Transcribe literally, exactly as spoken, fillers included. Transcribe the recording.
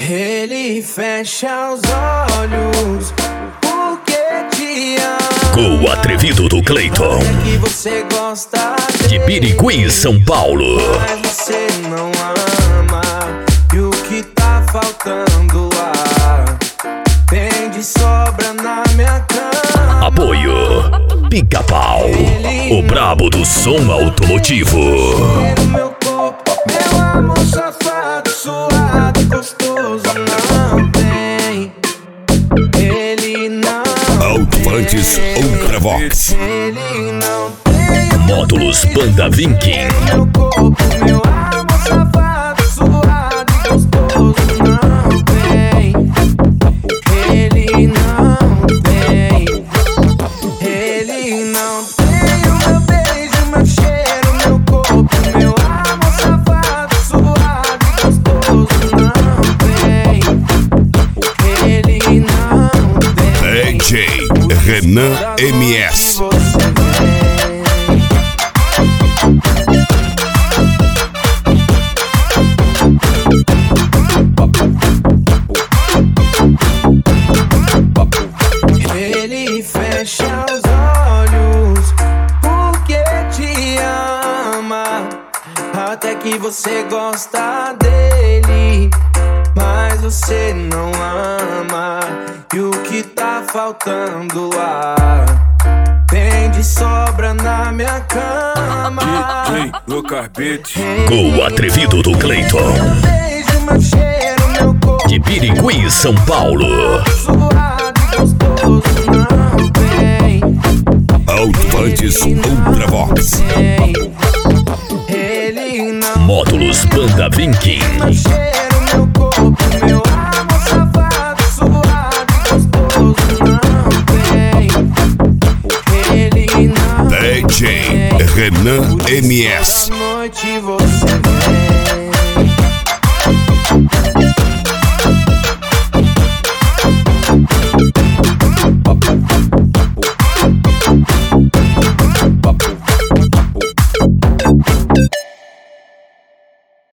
Ele fecha os olhos porque te ama. Com o atrevido do Cleiton, que você gosta de Birigui, São Paulo. Mas você não ama. E o que tá faltando lá tem de sobra na minha cama. Apoio Pica-Pau, o brabo do som automotivo. Meu corpo, meu amor safado, suado e gostoso não tem. Ele não Alto-Fantes Ultravox. Ele não tem. Módulos Banda Vinking. Meu corpo, meu amor safado, suado e gostoso não tem. Ele não tem. Ele não tem o meu beijo, meu cheiro, meu corpo, meu amor safado, suado e gostoso não tem. Ele não tem. D J Renan M S. Ele fecha os olhos porque te ama. Até que você gosta dele, mas você não ama. E o que tá faltando lá tem de sobra na minha cama. D J Lucas Beat. Com o atrevido do Cleiton, Beijo, meu cheiro, meu corpo, de Birigui, São Paulo. suado e gostoso não tem. Alto-Fantes Ultravox. Ele não Módulos Banda Vinking. meu cheiro, meu corpo, meu amor safado, suado e gostoso não tem. Ele não D J Renan M S. Toda noite você vem.